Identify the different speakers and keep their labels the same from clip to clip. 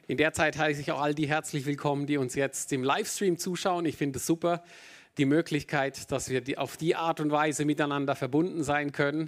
Speaker 1: In der Zeit heiße ich auch all die herzlich willkommen, die uns jetzt im Livestream zuschauen. Ich finde es super, die Möglichkeit, dass wir auf die Art und Weise miteinander verbunden sein können.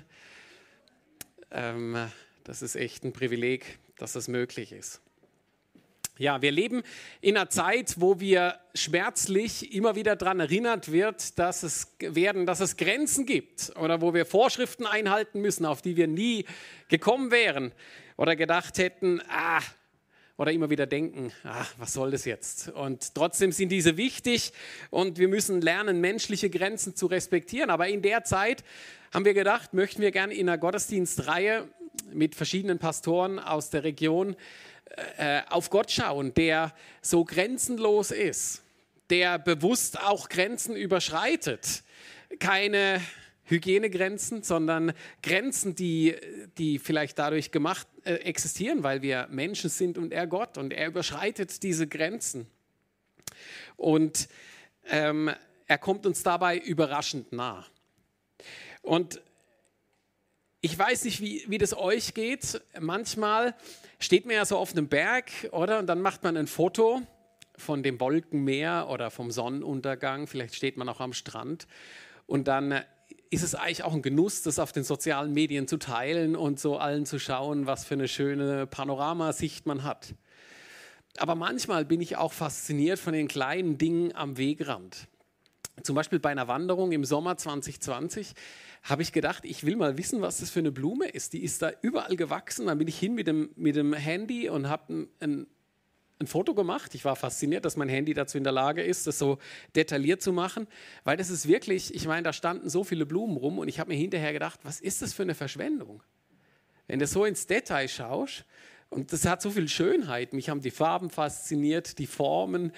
Speaker 1: Das ist echt ein Privileg, dass das möglich ist. Ja, wir leben in einer Zeit, wo wir schmerzlich immer wieder daran erinnert wird, dass es Grenzen gibt oder wo wir Vorschriften einhalten müssen, auf die wir nie gekommen wären oder gedacht hätten, oder immer wieder denken, was soll das jetzt? Und trotzdem sind diese wichtig und wir müssen lernen, menschliche Grenzen zu respektieren. Aber in der Zeit haben wir gedacht, möchten wir gerne in einer Gottesdienstreihe mit verschiedenen Pastoren aus der Region auf Gott schauen, der so grenzenlos ist, der bewusst auch Grenzen überschreitet. Keine Hygienegrenzen, sondern Grenzen, die vielleicht dadurch existieren, weil wir Menschen sind und er Gott und er überschreitet diese Grenzen. Und er kommt uns dabei überraschend nah. Und ich weiß nicht, wie das euch geht. Manchmal steht man ja so auf einem Berg, oder? Und dann macht man ein Foto von dem Wolkenmeer oder vom Sonnenuntergang. Vielleicht steht man auch am Strand. Und dann ist es eigentlich auch ein Genuss, das auf den sozialen Medien zu teilen und so allen zu schauen, was für eine schöne Panoramasicht man hat. Aber manchmal bin ich auch fasziniert von den kleinen Dingen am Wegrand. Zum Beispiel bei einer Wanderung im Sommer 2020 habe ich gedacht, ich will mal wissen, was das für eine Blume ist. Die ist da überall gewachsen. Dann bin ich hin mit dem Handy und habe ein Foto gemacht. Ich war fasziniert, dass mein Handy dazu in der Lage ist, das so detailliert zu machen. Weil das ist wirklich, ich meine, da standen so viele Blumen rum und ich habe mir hinterher gedacht, was ist das für eine Verschwendung? Wenn du so ins Detail schaust, und das hat so viel Schönheit. Mich haben die Farben fasziniert, die Formen,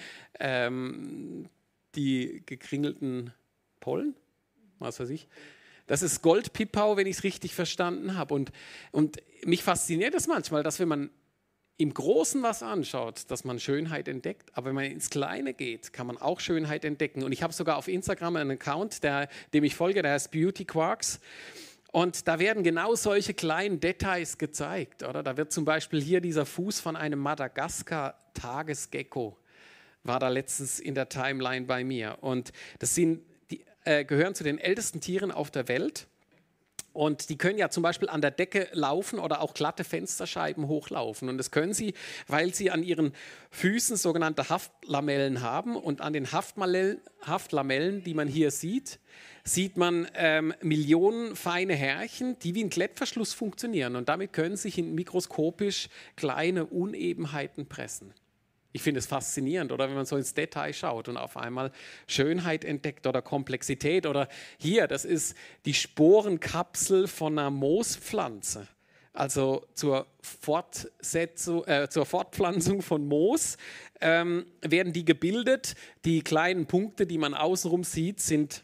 Speaker 1: die gekringelten Pollen, was weiß ich. Das ist Goldpipau, wenn ich es richtig verstanden habe. Und mich fasziniert es manchmal, dass wenn man im Großen was anschaut, dass man Schönheit entdeckt. Aber wenn man ins Kleine geht, kann man auch Schönheit entdecken. Und ich habe sogar auf Instagram einen Account, dem ich folge, der heißt Beauty Quarks. Und da werden genau solche kleinen Details gezeigt. Oder? Da wird zum Beispiel hier dieser Fuß von einem Madagaskar-Tagesgecko, war da letztens in der Timeline bei mir. Und das gehören zu den ältesten Tieren auf der Welt. Und die können ja zum Beispiel an der Decke laufen oder auch glatte Fensterscheiben hochlaufen. Und das können sie, weil sie an ihren Füßen sogenannte Haftlamellen haben. Und an den Haftlamellen, die man hier sieht man Millionen feine Härchen, die wie ein Klettverschluss funktionieren. Und damit können sich in mikroskopisch kleine Unebenheiten pressen. Ich finde es faszinierend, oder wenn man so ins Detail schaut und auf einmal Schönheit entdeckt oder Komplexität. Oder hier, das ist die Sporenkapsel von einer Moospflanze. Also zur Fortpflanzung von Moos werden die gebildet. Die kleinen Punkte, die man außenrum sieht, sind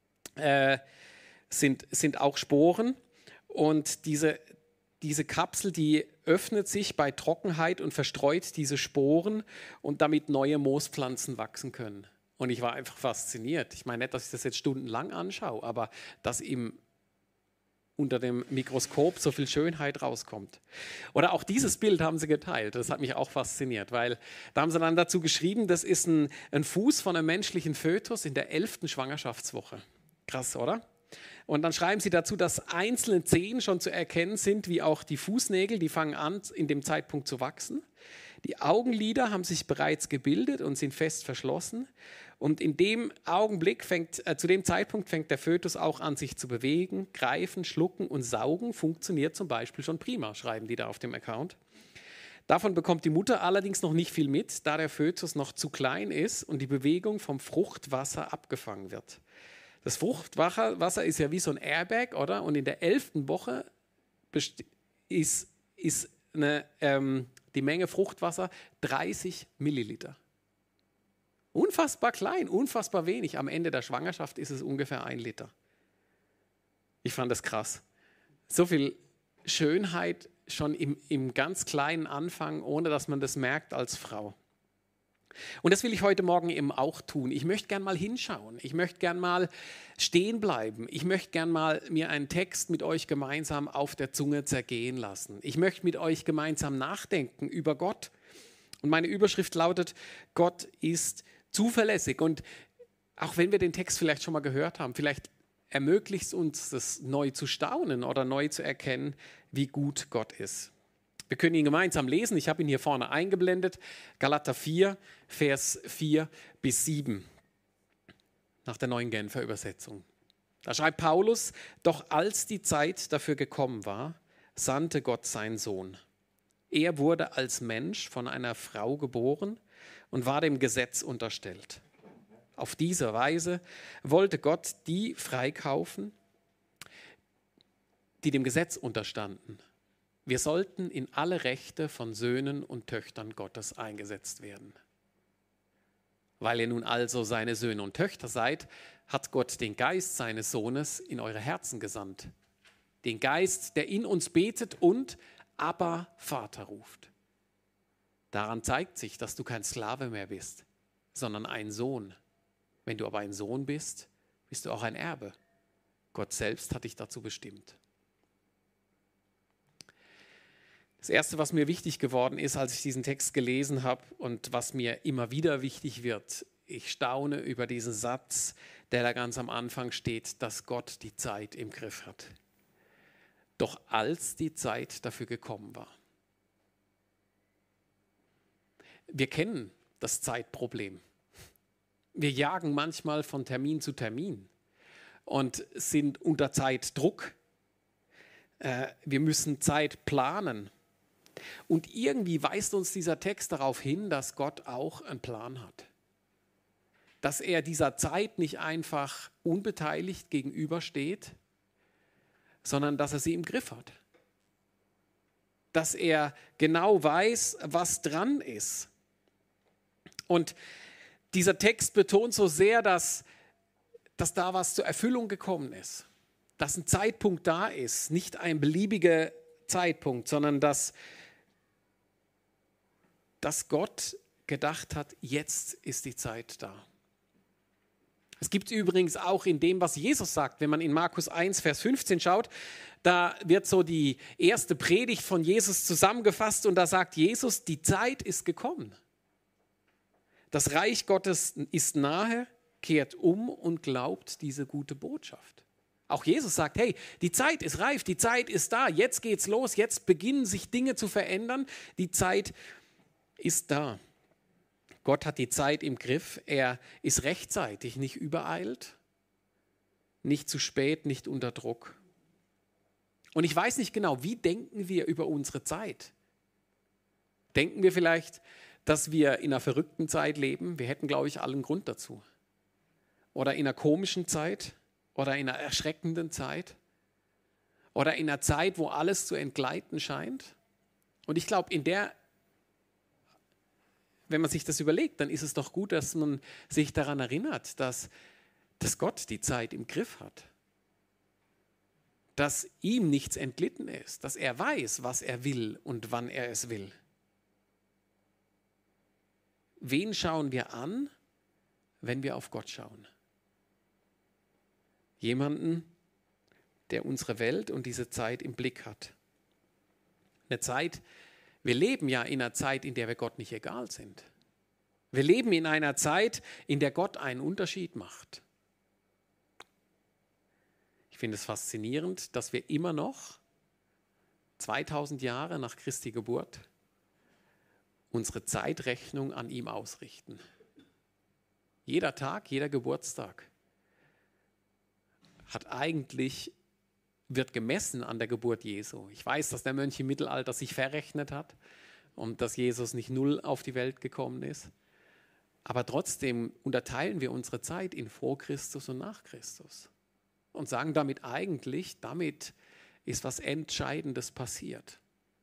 Speaker 1: auch Sporen. Und diese Kapsel, die öffnet sich bei Trockenheit und verstreut diese Sporen und damit neue Moospflanzen wachsen können. Und ich war einfach fasziniert. Ich meine nicht, dass ich das jetzt stundenlang anschaue, aber dass unter dem Mikroskop so viel Schönheit rauskommt. Oder auch dieses Bild haben sie geteilt. Das hat mich auch fasziniert, weil da haben sie dann dazu geschrieben, das ist ein Fuß von einem menschlichen Fötus in der 11. Schwangerschaftswoche. Krass, oder? Und dann schreiben sie dazu, dass einzelne Zehen schon zu erkennen sind, wie auch die Fußnägel, die fangen an, in dem Zeitpunkt zu wachsen. Die Augenlider haben sich bereits gebildet und sind fest verschlossen. Und zu dem Zeitpunkt fängt der Fötus auch an, sich zu bewegen, greifen, schlucken und saugen. Funktioniert zum Beispiel schon prima, schreiben die da auf dem Account. Davon bekommt die Mutter allerdings noch nicht viel mit, da der Fötus noch zu klein ist und die Bewegung vom Fruchtwasser abgefangen wird. Das Fruchtwasser ist ja wie so ein Airbag, oder? Und in der 11. Woche ist die Menge Fruchtwasser 30 Milliliter. Unfassbar klein, unfassbar wenig. Am Ende der Schwangerschaft ist es ungefähr 1 Liter. Ich fand das krass. So viel Schönheit schon im ganz kleinen Anfang, ohne dass man das merkt als Frau. Und das will ich heute Morgen eben auch tun. Ich möchte gern mal hinschauen. Ich möchte gern mal stehen bleiben. Ich möchte gern mal mir einen Text mit euch gemeinsam auf der Zunge zergehen lassen. Ich möchte mit euch gemeinsam nachdenken über Gott Und meine Überschrift lautet, Gott ist zuverlässig. Und auch wenn wir den Text vielleicht schon mal gehört haben, vielleicht ermöglicht es uns, das neu zu staunen oder neu zu erkennen, wie gut Gott ist. Wir können ihn gemeinsam lesen. Ich habe ihn hier vorne eingeblendet. Galater 4, Vers 4 bis 7. Nach der neuen Genfer Übersetzung. Da schreibt Paulus, doch als die Zeit dafür gekommen war, sandte Gott seinen Sohn. Er wurde als Mensch von einer Frau geboren und war dem Gesetz unterstellt. Auf diese Weise wollte Gott die freikaufen, die dem Gesetz unterstanden. Wir sollten in alle Rechte von Söhnen und Töchtern Gottes eingesetzt werden. Weil ihr nun also seine Söhne und Töchter seid, hat Gott den Geist seines Sohnes in eure Herzen gesandt. Den Geist, der in uns betet und Abba, Vater ruft. Daran zeigt sich, dass du kein Sklave mehr bist, sondern ein Sohn. Wenn du aber ein Sohn bist, bist du auch ein Erbe. Gott selbst hat dich dazu bestimmt. Das Erste, was mir wichtig geworden ist, als ich diesen Text gelesen habe und was mir immer wieder wichtig wird, ich staune über diesen Satz, der da ganz am Anfang steht, dass Gott die Zeit im Griff hat. Doch als die Zeit dafür gekommen war. Wir kennen das Zeitproblem. Wir jagen manchmal von Termin zu Termin und sind unter Zeitdruck. Wir müssen Zeit planen. Und irgendwie weist uns dieser Text darauf hin, dass Gott auch einen Plan hat. Dass er dieser Zeit nicht einfach unbeteiligt gegenübersteht, sondern dass er sie im Griff hat. Dass er genau weiß, was dran ist. Und dieser Text betont so sehr, dass da was zur Erfüllung gekommen ist. Dass ein Zeitpunkt da ist, nicht ein beliebiger Zeitpunkt, sondern dass Gott gedacht hat, jetzt ist die Zeit da. Es gibt übrigens auch in dem, was Jesus sagt, wenn man in Markus 1, Vers 15 schaut, da wird so die erste Predigt von Jesus zusammengefasst und da sagt Jesus, die Zeit ist gekommen. Das Reich Gottes ist nahe, kehrt um und glaubt diese gute Botschaft. Auch Jesus sagt, hey, die Zeit ist reif, die Zeit ist da, jetzt geht's los, jetzt beginnen sich Dinge zu verändern, die Zeit ist da. Gott hat die Zeit im Griff, er ist rechtzeitig, nicht übereilt, nicht zu spät, nicht unter Druck. Und ich weiß nicht genau, wie denken wir über unsere Zeit? Denken wir vielleicht, dass wir in einer verrückten Zeit leben? Wir hätten, glaube ich, allen Grund dazu. Oder in einer komischen Zeit? Oder in einer erschreckenden Zeit? Oder in einer Zeit, wo alles zu entgleiten scheint? Und ich glaube, wenn man sich das überlegt, dann ist es doch gut, dass man sich daran erinnert, dass Gott die Zeit im Griff hat. Dass ihm nichts entglitten ist, dass er weiß, was er will und wann er es will. Wen schauen wir an, wenn wir auf Gott schauen? Jemanden, der unsere Welt und diese Zeit im Blick hat. Wir leben ja in einer Zeit, in der wir Gott nicht egal sind. Wir leben in einer Zeit, in der Gott einen Unterschied macht. Ich finde es faszinierend, dass wir immer noch 2000 Jahre nach Christi Geburt unsere Zeitrechnung an ihm ausrichten. Jeder Tag, jeder Geburtstag wird gemessen an der Geburt Jesu. Ich weiß, dass der Mönch im Mittelalter sich verrechnet hat und dass Jesus nicht 0 auf die Welt gekommen ist. Aber trotzdem unterteilen wir unsere Zeit in vor Christus und nach Christus und sagen damit ist was Entscheidendes passiert.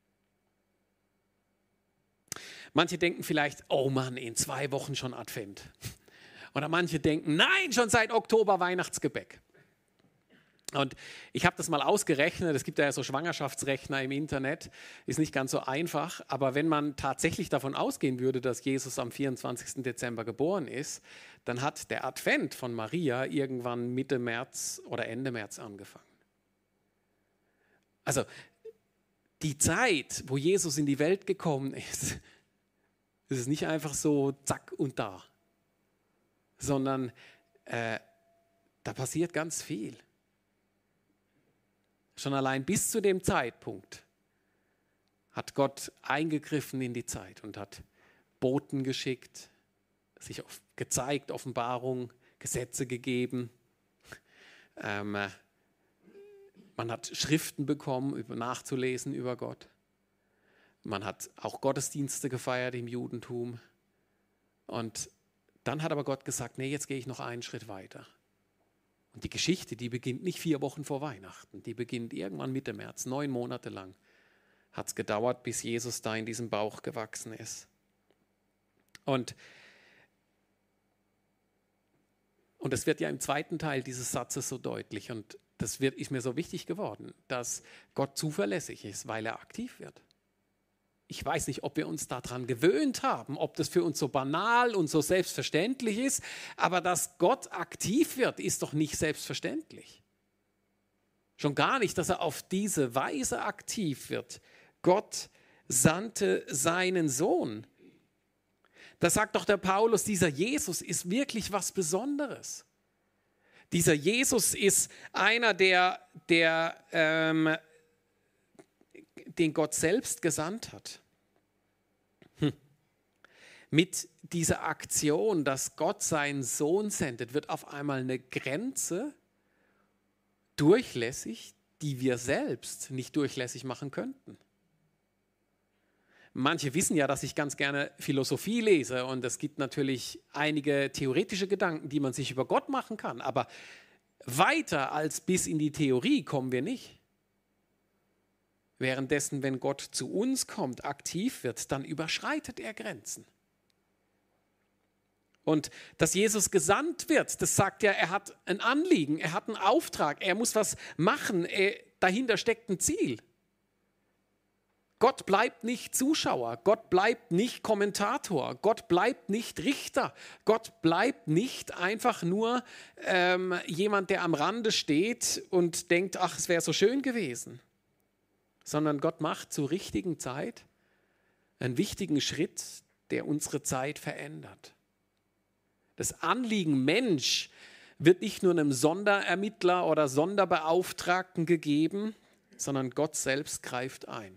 Speaker 1: Manche denken vielleicht, oh Mann, in 2 Wochen schon Advent. Oder manche denken, nein, schon seit Oktober Weihnachtsgebäck. Und ich habe das mal ausgerechnet, es gibt ja so Schwangerschaftsrechner im Internet, ist nicht ganz so einfach, aber wenn man tatsächlich davon ausgehen würde, dass Jesus am 24. Dezember geboren ist, dann hat der Advent von Maria irgendwann Mitte März oder Ende März angefangen. Also die Zeit, wo Jesus in die Welt gekommen ist, Es ist nicht einfach so zack und da, sondern da passiert ganz viel. Schon allein bis zu dem Zeitpunkt hat Gott eingegriffen in die Zeit und hat Boten geschickt, sich gezeigt, Offenbarung, Gesetze gegeben. Man hat Schriften bekommen, nachzulesen über Gott. Man hat auch Gottesdienste gefeiert im Judentum. Und dann hat aber Gott gesagt, nee, jetzt gehe ich noch einen Schritt weiter. Und die Geschichte, die beginnt nicht 4 Wochen vor Weihnachten. Die beginnt irgendwann Mitte März, 9 Monate lang. Hat es gedauert, bis Jesus da in diesem Bauch gewachsen ist. Und das wird ja im zweiten Teil dieses Satzes so deutlich. Und das ist mir so wichtig geworden, dass Gott zuverlässig ist, weil er aktiv wird. Ich weiß nicht, ob wir uns daran gewöhnt haben, ob das für uns so banal und so selbstverständlich ist, aber dass Gott aktiv wird, ist doch nicht selbstverständlich. Schon gar nicht, dass er auf diese Weise aktiv wird. Gott sandte seinen Sohn. Da sagt doch der Paulus, dieser Jesus ist wirklich was Besonderes. Dieser Jesus ist einer, den Gott selbst gesandt hat. Mit dieser Aktion, dass Gott seinen Sohn sendet, wird auf einmal eine Grenze durchlässig, die wir selbst nicht durchlässig machen könnten. Manche wissen ja, dass ich ganz gerne Philosophie lese und es gibt natürlich einige theoretische Gedanken, die man sich über Gott machen kann, aber weiter als bis in die Theorie kommen wir nicht. Währenddessen, wenn Gott zu uns kommt, aktiv wird, dann überschreitet er Grenzen. Und dass Jesus gesandt wird, das sagt ja, er hat ein Anliegen, er hat einen Auftrag, er muss was machen, dahinter steckt ein Ziel. Gott bleibt nicht Zuschauer, Gott bleibt nicht Kommentator, Gott bleibt nicht Richter, Gott bleibt nicht einfach nur jemand, der am Rande steht und denkt, ach, es wäre so schön gewesen. Sondern Gott macht zur richtigen Zeit einen wichtigen Schritt, der unsere Zeit verändert. Das Anliegen Mensch wird nicht nur einem Sonderermittler oder Sonderbeauftragten gegeben, sondern Gott selbst greift ein.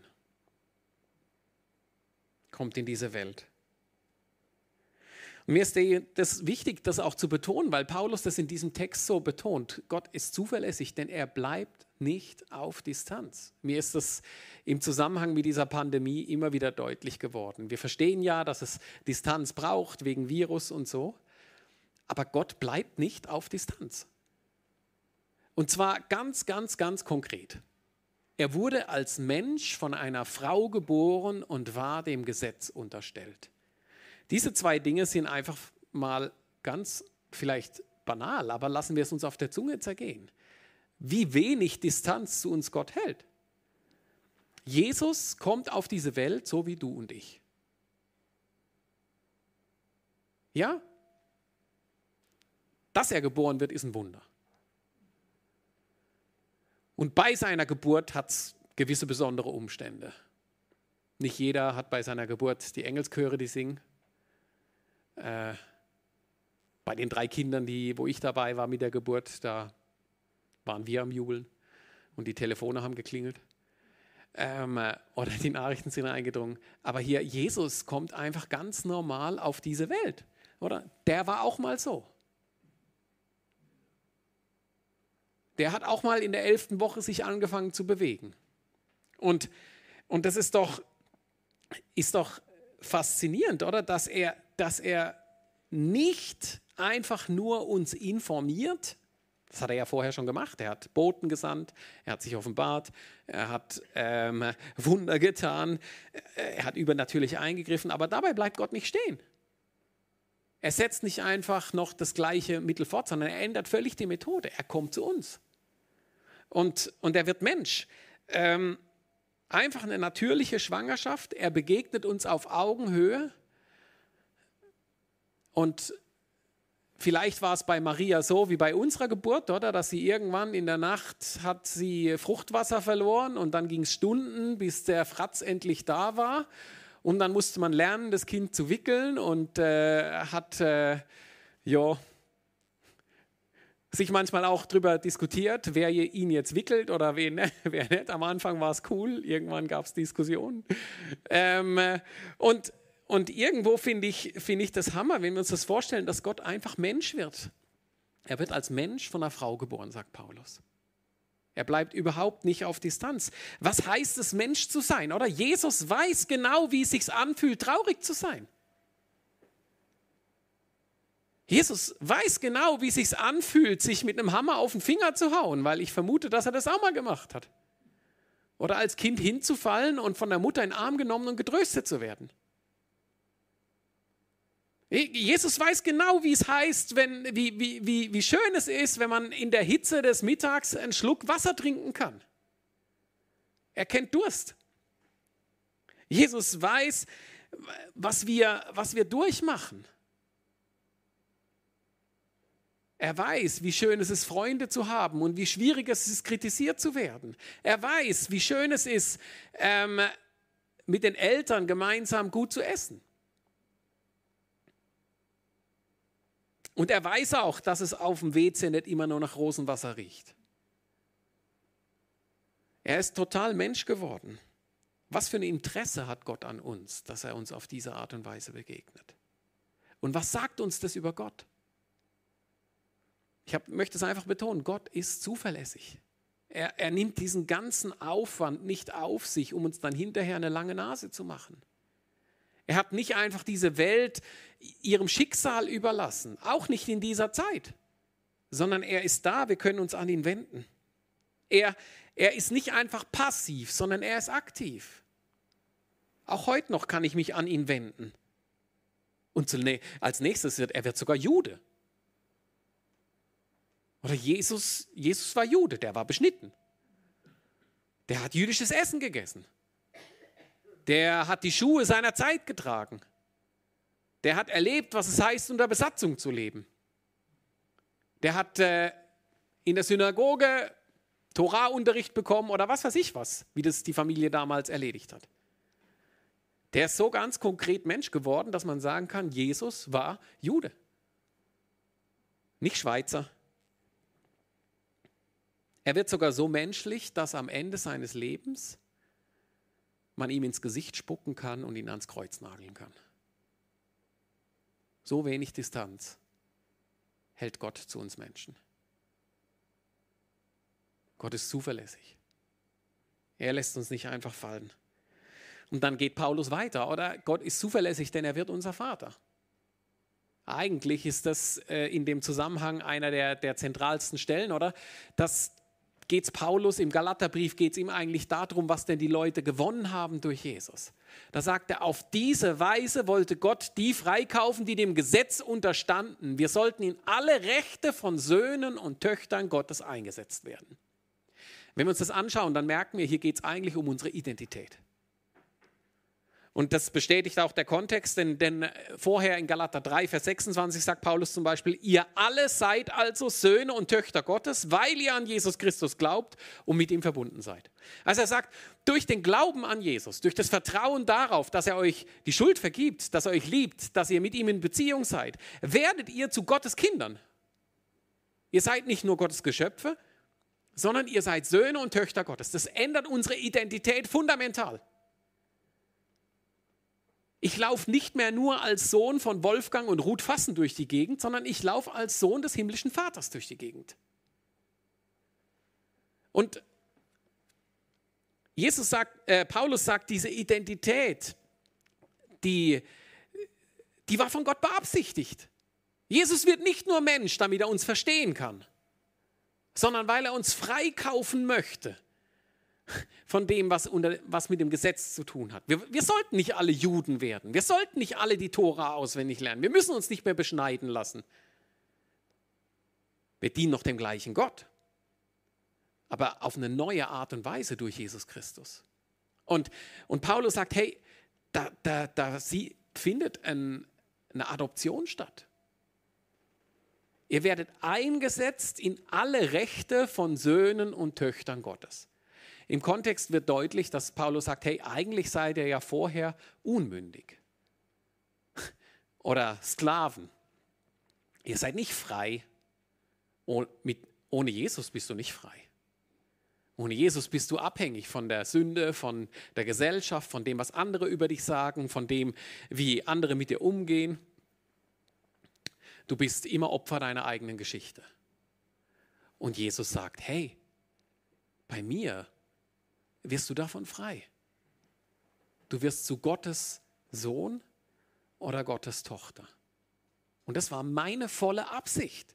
Speaker 1: Kommt in diese Welt. Und mir ist das wichtig, das auch zu betonen, weil Paulus das in diesem Text so betont. Gott ist zuverlässig, denn er bleibt nicht auf Distanz. Mir ist das im Zusammenhang mit dieser Pandemie immer wieder deutlich geworden. Wir verstehen ja, dass es Distanz braucht wegen Virus und so, aber Gott bleibt nicht auf Distanz. Und zwar ganz, ganz, ganz konkret. Er wurde als Mensch von einer Frau geboren und war dem Gesetz unterstellt. Diese 2 Dinge sind einfach mal ganz vielleicht banal, aber lassen wir es uns auf der Zunge zergehen. Wie wenig Distanz zu uns Gott hält. Jesus kommt auf diese Welt so wie du und ich. Ja? Dass er geboren wird, ist ein Wunder. Und bei seiner Geburt hat es gewisse besondere Umstände. Nicht jeder hat bei seiner Geburt die Engelschöre, die singen. Bei den 3 Kindern, wo ich dabei war mit der Geburt, da waren wir am Jubeln und die Telefone haben geklingelt. Oder die Nachrichten sind eingedrungen. Aber hier, Jesus kommt einfach ganz normal auf diese Welt. Oder? Der war auch mal so. Der hat auch mal in der 11. Woche sich angefangen zu bewegen. Und das ist doch faszinierend, oder? Dass er nicht einfach nur uns informiert. Das hat er ja vorher schon gemacht. Er hat Boten gesandt, er hat sich offenbart, er hat Wunder getan, er hat übernatürlich eingegriffen, aber dabei bleibt Gott nicht stehen. Er setzt nicht einfach noch das gleiche Mittel fort, sondern er ändert völlig die Methode. Er kommt zu uns. Und er wird Mensch. Einfach eine natürliche Schwangerschaft. Er begegnet uns auf Augenhöhe. Und vielleicht war es bei Maria so wie bei unserer Geburt, oder? Dass sie irgendwann in der Nacht hat sie Fruchtwasser verloren und dann ging es Stunden, bis der Fratz endlich da war. Und dann musste man lernen, das Kind zu wickeln und hat sich manchmal auch darüber diskutiert, wer ihn jetzt wickelt oder wer nicht. Am Anfang war es cool, irgendwann gab es Diskussionen. Und irgendwo finde ich das Hammer, wenn wir uns das vorstellen, dass Gott einfach Mensch wird. Er wird als Mensch von einer Frau geboren, sagt Paulus. Er bleibt überhaupt nicht auf Distanz. Was heißt es, Mensch zu sein? Oder Jesus weiß genau, wie es sich anfühlt, traurig zu sein. Jesus weiß genau, wie es sich anfühlt, sich mit einem Hammer auf den Finger zu hauen, weil ich vermute, dass er das auch mal gemacht hat. Oder als Kind hinzufallen und von der Mutter in den Arm genommen und getröstet zu werden. Jesus weiß genau, wie es heißt, wie schön es ist, wenn man in der Hitze des Mittags einen Schluck Wasser trinken kann. Er kennt Durst. Jesus weiß, was wir durchmachen. Er weiß, wie schön es ist, Freunde zu haben und wie schwierig es ist, kritisiert zu werden. Er weiß, wie schön es ist, mit den Eltern gemeinsam gut zu essen. Und er weiß auch, dass es auf dem WC nicht immer nur nach Rosenwasser riecht. Er ist total Mensch geworden. Was für ein Interesse hat Gott an uns, dass er uns auf diese Art und Weise begegnet? Und was sagt uns das über Gott? Ich möchte es einfach betonen, Gott ist zuverlässig. Er nimmt diesen ganzen Aufwand nicht auf sich, um uns dann hinterher eine lange Nase zu machen. Er hat nicht einfach diese Welt ihrem Schicksal überlassen, auch nicht in dieser Zeit, sondern er ist da, wir können uns an ihn wenden. Er ist nicht einfach passiv, sondern er ist aktiv. Auch heute noch kann ich mich an ihn wenden. Und als nächstes er wird sogar Jude. Oder Jesus war Jude, der war beschnitten. Der hat jüdisches Essen gegessen. Der hat die Schuhe seiner Zeit getragen. Der hat erlebt, was es heißt, unter Besatzung zu leben. Der hat in der Synagoge Torahunterricht bekommen oder was weiß ich was, wie das die Familie damals erledigt hat. Der ist so ganz konkret Mensch geworden, dass man sagen kann, Jesus war Jude. Nicht Schweizer. Er wird sogar so menschlich, dass am Ende seines Lebens man ihm ins Gesicht spucken kann und ihn ans Kreuz nageln kann. So wenig Distanz hält Gott zu uns Menschen. Gott ist zuverlässig. Er lässt uns nicht einfach fallen. Und dann geht Paulus weiter, oder? Gott ist zuverlässig, denn er wird unser Vater. Eigentlich ist das in dem Zusammenhang einer der zentralsten Stellen, oder? Geht's Paulus im Galaterbrief, geht es ihm eigentlich darum, was denn die Leute gewonnen haben durch Jesus. Da sagt er, auf diese Weise wollte Gott die freikaufen, die dem Gesetz unterstanden. Wir sollten in alle Rechte von Söhnen und Töchtern Gottes eingesetzt werden. Wenn wir uns das anschauen, dann merken wir, hier geht es eigentlich um unsere Identität. Und das bestätigt auch der Kontext, denn vorher in Galater 3, Vers 26 sagt Paulus zum Beispiel, ihr alle seid also Söhne und Töchter Gottes, weil ihr an Jesus Christus glaubt und mit ihm verbunden seid. Also er sagt, durch den Glauben an Jesus, durch das Vertrauen darauf, dass er euch die Schuld vergibt, dass er euch liebt, dass ihr mit ihm in Beziehung seid, werdet ihr zu Gottes Kindern. Ihr seid nicht nur Gottes Geschöpfe, sondern ihr seid Söhne und Töchter Gottes. Das ändert unsere Identität fundamental. Ich laufe nicht mehr nur als Sohn von Wolfgang und Ruth Fassen durch die Gegend, sondern ich laufe als Sohn des himmlischen Vaters durch die Gegend. Und Paulus sagt, diese Identität, die war von Gott beabsichtigt. Jesus wird nicht nur Mensch, damit er uns verstehen kann, sondern weil er uns freikaufen möchte von dem, was mit dem Gesetz zu tun hat. Wir sollten nicht alle Juden werden. Wir sollten nicht alle die Tora auswendig lernen. Wir müssen uns nicht mehr beschneiden lassen. Wir dienen noch dem gleichen Gott, aber auf eine neue Art und Weise durch Jesus Christus. Und Paulus sagt, hey, da findet eine Adoption statt. Ihr werdet eingesetzt in alle Rechte von Söhnen und Töchtern Gottes. Im Kontext wird deutlich, dass Paulus sagt, hey, eigentlich seid ihr ja vorher unmündig oder Sklaven. Ihr seid nicht frei. Ohne Jesus bist du nicht frei. Ohne Jesus bist du abhängig von der Sünde, von der Gesellschaft, von dem, was andere über dich sagen, von dem, wie andere mit dir umgehen. Du bist immer Opfer deiner eigenen Geschichte. Und Jesus sagt, hey, bei mir wirst du davon frei. Du wirst zu Gottes Sohn oder Gottes Tochter. Und das war meine volle Absicht.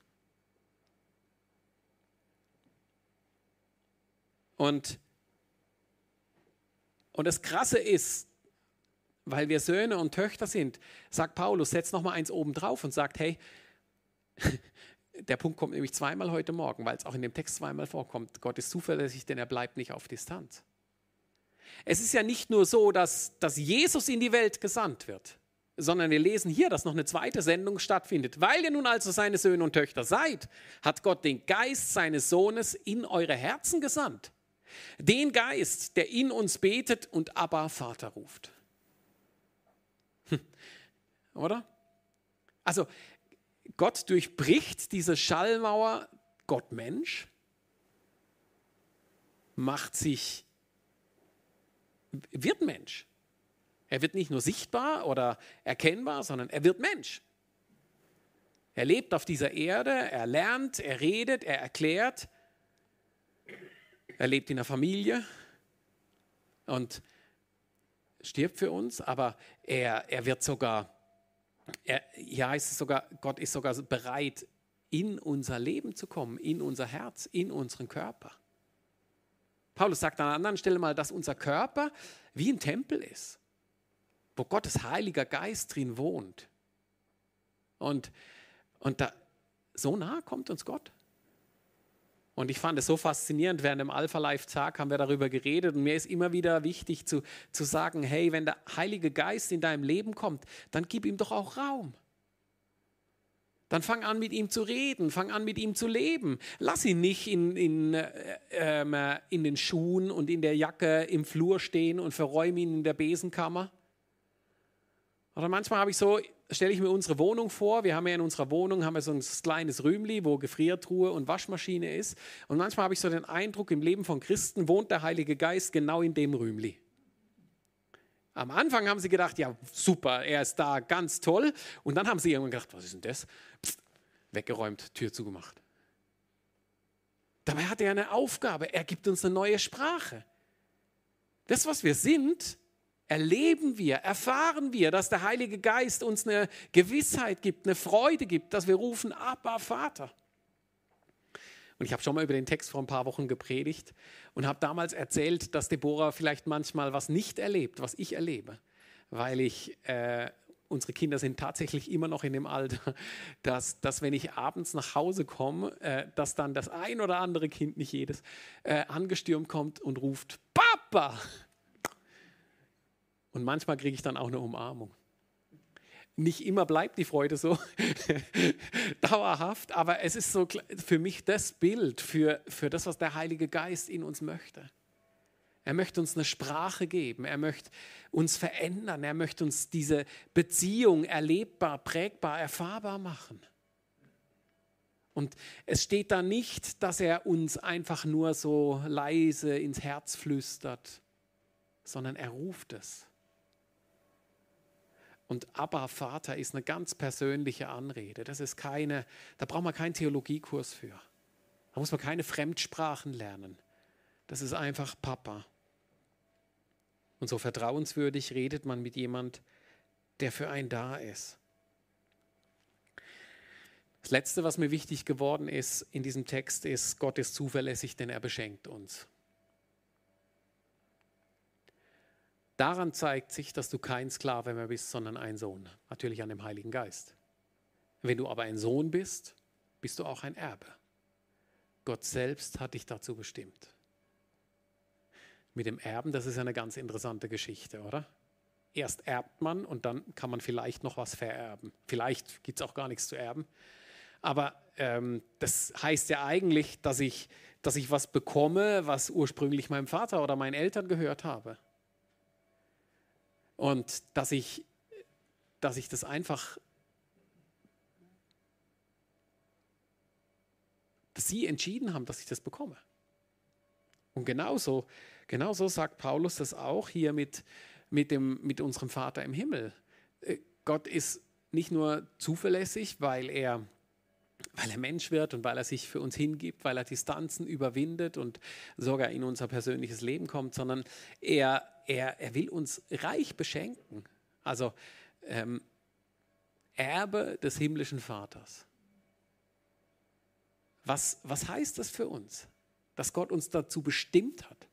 Speaker 1: Und das Krasse ist, weil wir Söhne und Töchter sind, sagt Paulus, setzt noch mal eins oben drauf und sagt, hey, der Punkt kommt nämlich zweimal heute Morgen, weil es auch in dem Text zweimal vorkommt. Gott ist zuverlässig, denn er bleibt nicht auf Distanz. Es ist ja nicht nur so, dass Jesus in die Welt gesandt wird, sondern wir lesen hier, dass noch eine zweite Sendung stattfindet. Weil ihr nun also seine Söhne und Töchter seid, hat Gott den Geist seines Sohnes in eure Herzen gesandt. Den Geist, der in uns betet und Abba, Vater ruft. Oder? Also Gott durchbricht diese Schallmauer, Gott Mensch, wird Mensch. Er wird nicht nur sichtbar oder erkennbar, sondern er wird Mensch. Er lebt auf dieser Erde, er lernt, er redet, er erklärt. Er lebt in der Familie und stirbt für uns, aber er wird sogar, Gott ist sogar bereit, in unser Leben zu kommen, in unser Herz, in unseren Körper. Paulus sagt an einer anderen Stelle mal, dass unser Körper wie ein Tempel ist, wo Gottes Heiliger Geist drin wohnt. Und da, so nah kommt uns Gott. Und ich fand es so faszinierend, während dem Alpha-Life-Tag haben wir darüber geredet und mir ist immer wieder wichtig zu sagen, hey, wenn der Heilige Geist in deinem Leben kommt, dann gib ihm doch auch Raum. Dann fang an, mit ihm zu reden, fang an, mit ihm zu leben. Lass ihn nicht in den Schuhen und in der Jacke im Flur stehen und verräume ihn in der Besenkammer. Oder manchmal stelle ich mir unsere Wohnung vor. Wir haben ja in unserer Wohnung so ein kleines Rühmli, wo Gefriertruhe und Waschmaschine ist. Und manchmal habe ich so den Eindruck, im Leben von Christen wohnt der Heilige Geist genau in dem Rühmli. Am Anfang haben sie gedacht, ja super, er ist da, ganz toll. Und dann haben sie irgendwann gedacht, was ist denn das? Weggeräumt, Tür zugemacht. Dabei hat er eine Aufgabe, er gibt uns eine neue Sprache. Das, was wir sind, erleben wir, erfahren wir, dass der Heilige Geist uns eine Gewissheit gibt, eine Freude gibt, dass wir rufen, Abba, Vater. Und ich habe schon mal über den Text vor ein paar Wochen gepredigt und habe damals erzählt, dass Deborah vielleicht manchmal was nicht erlebt, was ich erlebe, weil unsere Kinder sind tatsächlich immer noch in dem Alter, dass wenn ich abends nach Hause komme, dass dann das ein oder andere Kind, nicht jedes, angestürmt kommt und ruft, Papa! Und manchmal kriege ich dann auch eine Umarmung. Nicht immer bleibt die Freude so dauerhaft, aber es ist so für mich das Bild für das, was der Heilige Geist in uns möchte. Er möchte uns eine Sprache geben, er möchte uns verändern, er möchte uns diese Beziehung erlebbar, prägbar, erfahrbar machen. Und es steht da nicht, dass er uns einfach nur so leise ins Herz flüstert, sondern er ruft es. Und Abba, Vater ist eine ganz persönliche Anrede. Da braucht man keinen Theologiekurs für. Da muss man keine Fremdsprachen lernen. Das ist einfach Papa. Und so vertrauenswürdig redet man mit jemand, der für einen da ist. Das Letzte, was mir wichtig geworden ist in diesem Text, ist, Gott ist zuverlässig, denn er beschenkt uns. Daran zeigt sich, dass du kein Sklave mehr bist, sondern ein Sohn. Natürlich an dem Heiligen Geist. Wenn du aber ein Sohn bist, bist du auch ein Erbe. Gott selbst hat dich dazu bestimmt. Mit dem Erben, das ist ja eine ganz interessante Geschichte, oder? Erst erbt man und dann kann man vielleicht noch was vererben. Vielleicht gibt es auch gar nichts zu erben. Aber das heißt ja eigentlich, dass ich dass ich was bekomme, was ursprünglich meinem Vater oder meinen Eltern gehört habe. Und dass ich das einfach, dass sie entschieden haben, dass ich das bekomme. Und genauso sagt Paulus das auch hier mit unserem Vater im Himmel. Gott ist nicht nur zuverlässig, weil er Mensch wird und weil er sich für uns hingibt, weil er Distanzen überwindet und sogar in unser persönliches Leben kommt, sondern er will uns reich beschenken. Also Erbe des himmlischen Vaters. Was heißt das für uns, dass Gott uns dazu bestimmt hat?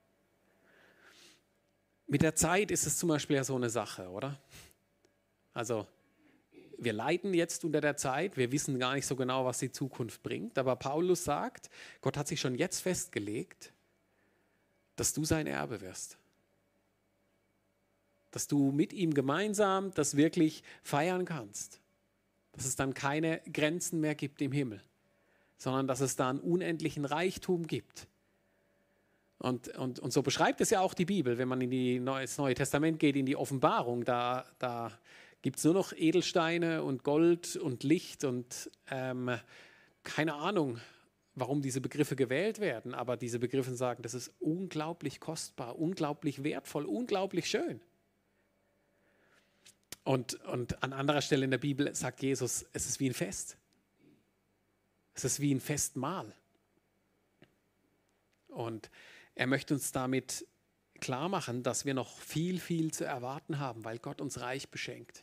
Speaker 1: Mit der Zeit ist es zum Beispiel ja so eine Sache, oder? Also wir leiden jetzt unter der Zeit, wir wissen gar nicht so genau, was die Zukunft bringt, aber Paulus sagt, Gott hat sich schon jetzt festgelegt, dass du sein Erbe wirst. Dass du mit ihm gemeinsam das wirklich feiern kannst. Dass es dann keine Grenzen mehr gibt im Himmel, sondern dass es da einen unendlichen Reichtum gibt. Und so beschreibt es ja auch die Bibel, wenn man ins Neue Testament geht, in die Offenbarung, da gibt es nur noch Edelsteine und Gold und Licht und keine Ahnung, warum diese Begriffe gewählt werden, aber diese Begriffe sagen, das ist unglaublich kostbar, unglaublich wertvoll, unglaublich schön. Und an anderer Stelle in der Bibel sagt Jesus, es ist wie ein Fest. Es ist wie ein Festmahl. Und er möchte uns damit klar machen, dass wir noch viel, viel zu erwarten haben, weil Gott uns reich beschenkt.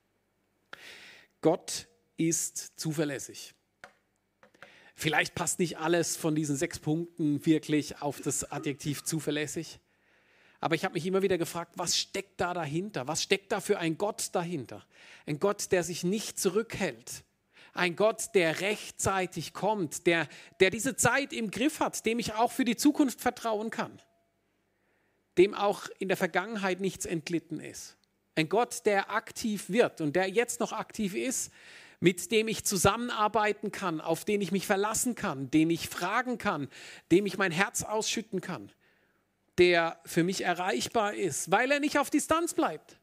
Speaker 1: Gott ist zuverlässig. Vielleicht passt nicht alles von diesen 6 Punkten wirklich auf das Adjektiv zuverlässig. Aber ich habe mich immer wieder gefragt, was steckt da dahinter? Was steckt da für ein Gott dahinter? Ein Gott, der sich nicht zurückhält. Ein Gott, der rechtzeitig kommt, der diese Zeit im Griff hat, dem ich auch für die Zukunft vertrauen kann. Dem auch in der Vergangenheit nichts entglitten ist. Ein Gott, der aktiv wird und der jetzt noch aktiv ist, mit dem ich zusammenarbeiten kann, auf den ich mich verlassen kann, den ich fragen kann, dem ich mein Herz ausschütten kann, der für mich erreichbar ist, weil er nicht auf Distanz bleibt.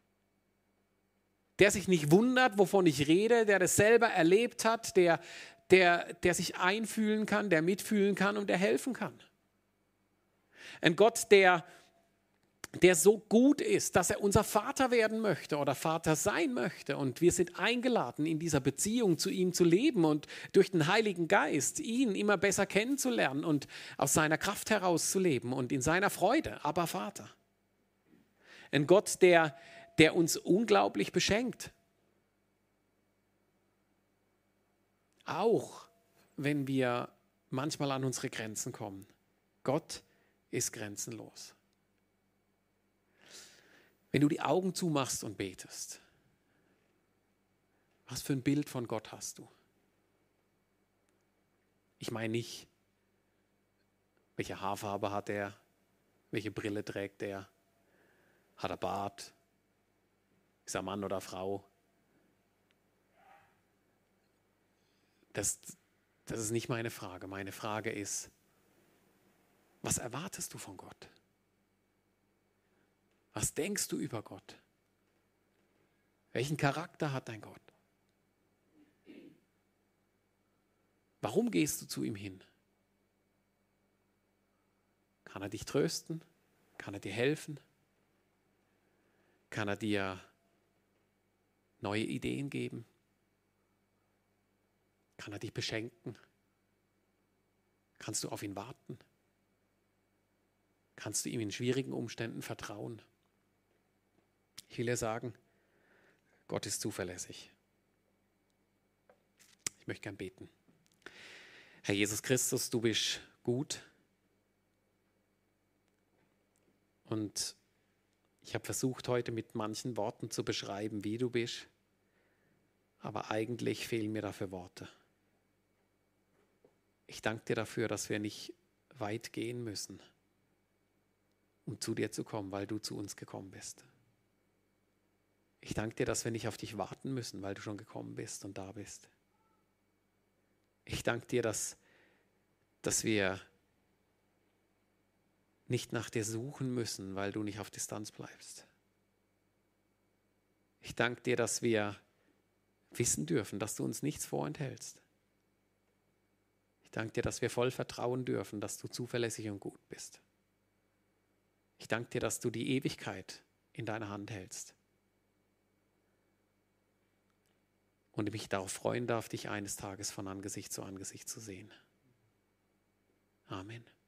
Speaker 1: Der sich nicht wundert, wovon ich rede, der das selber erlebt hat, der sich einfühlen kann, der mitfühlen kann und der helfen kann. Ein Gott, der so gut ist, dass er unser Vater werden möchte oder Vater sein möchte. Und wir sind eingeladen, in dieser Beziehung zu ihm zu leben und durch den Heiligen Geist ihn immer besser kennenzulernen und aus seiner Kraft heraus zu leben und in seiner Freude, aber Vater. Ein Gott, der uns unglaublich beschenkt. Auch wenn wir manchmal an unsere Grenzen kommen. Gott ist grenzenlos. Wenn du die Augen zumachst und betest, was für ein Bild von Gott hast du? Ich meine nicht, welche Haarfarbe hat er, welche Brille trägt er, hat er Bart, ist er Mann oder Frau? Das ist nicht meine Frage. Meine Frage ist, was erwartest du von Gott? Was denkst du über Gott? Welchen Charakter hat dein Gott? Warum gehst du zu ihm hin? Kann er dich trösten? Kann er dir helfen? Kann er dir neue Ideen geben? Kann er dich beschenken? Kannst du auf ihn warten? Kannst du ihm in schwierigen Umständen vertrauen? Ich will dir sagen, Gott ist zuverlässig. Ich möchte gern beten. Herr Jesus Christus, du bist gut. Und ich habe versucht, heute mit manchen Worten zu beschreiben, wie du bist. Aber eigentlich fehlen mir dafür Worte. Ich danke dir dafür, dass wir nicht weit gehen müssen, um zu dir zu kommen, weil du zu uns gekommen bist. Ich danke dir, dass wir nicht auf dich warten müssen, weil du schon gekommen bist und da bist. Ich danke dir, dass dass wir nicht nach dir suchen müssen, weil du nicht auf Distanz bleibst. Ich danke dir, dass wir wissen dürfen, dass du uns nichts vorenthältst. Ich danke dir, dass wir voll vertrauen dürfen, dass du zuverlässig und gut bist. Ich danke dir, dass du die Ewigkeit in deiner Hand hältst. Und mich darauf freuen darf, dich eines Tages von Angesicht zu sehen. Amen.